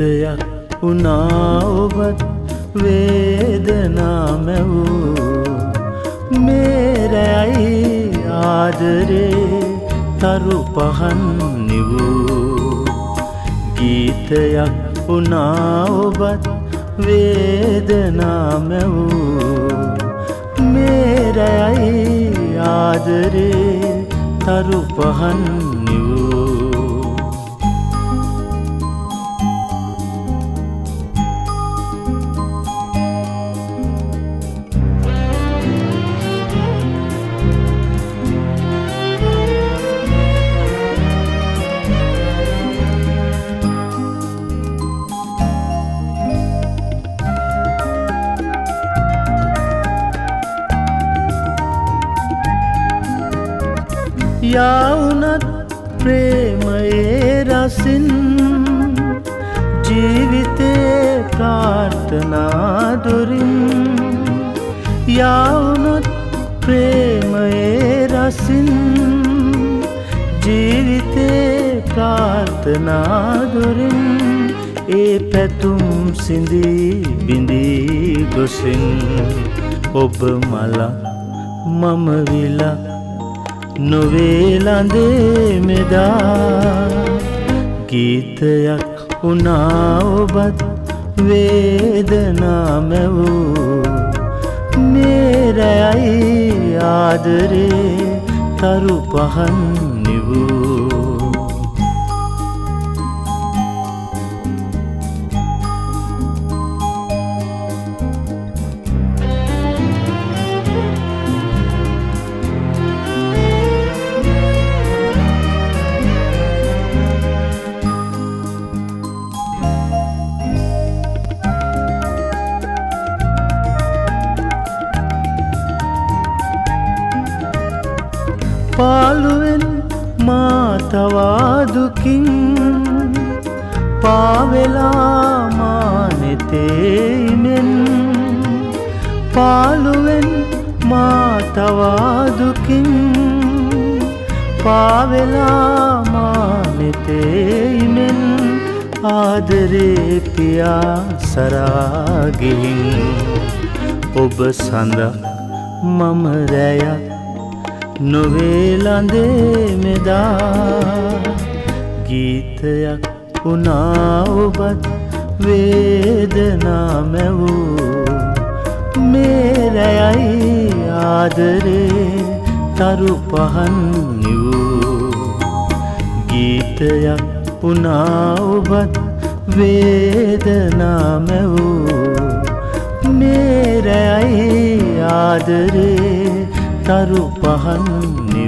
ගීතයක් වුණා ඔබත් වේදනා මැවූ මේ රැයි ආදරේ තරු පහන් නිවූ ගීතයක් වුණා ඔබත් වේදනා මැවූ මේ රැයි ආදරේ තරු පහන් නිවූ යවුනත් ප්‍රේමයේ රසින් ජීවිතේ ප්‍රාර්ථනා දුරින් යවුනත් ප්‍රේමයේ රසින් ජීවිතේ ප්‍රාර්ථනා දුරින් ඒ පැතුම් සිඳී බිඳී ගොසින් ඔබ මල මම විලා නොවේ ළඳේ මෙදා ගීතයක් වුණා ඔබත් වේදනා මැවූ මේ රැයි ආදරේ තරු පහන් නිවූ පාළුවෙන් මා තවා දුකින් පාවෙලා මා නෙතේ මෙන් පාළුවෙන් මා තවා දුකින් පාවෙලා මා නෙතේ මෙන් ආදරේ පියා සරා ගිහින් ඔබ සඳක් මම රැයක් නොවේ ළඳේ මෙදා ගීතයක් වුණා ඔබත් වේදනා මැවූ මේ රැයි ආදරේ තරු පහන් නිවූ ගීතයක් වුණා ඔබත් වේදනා මැවූ මේ රැයි ආදරේ තරු පහන්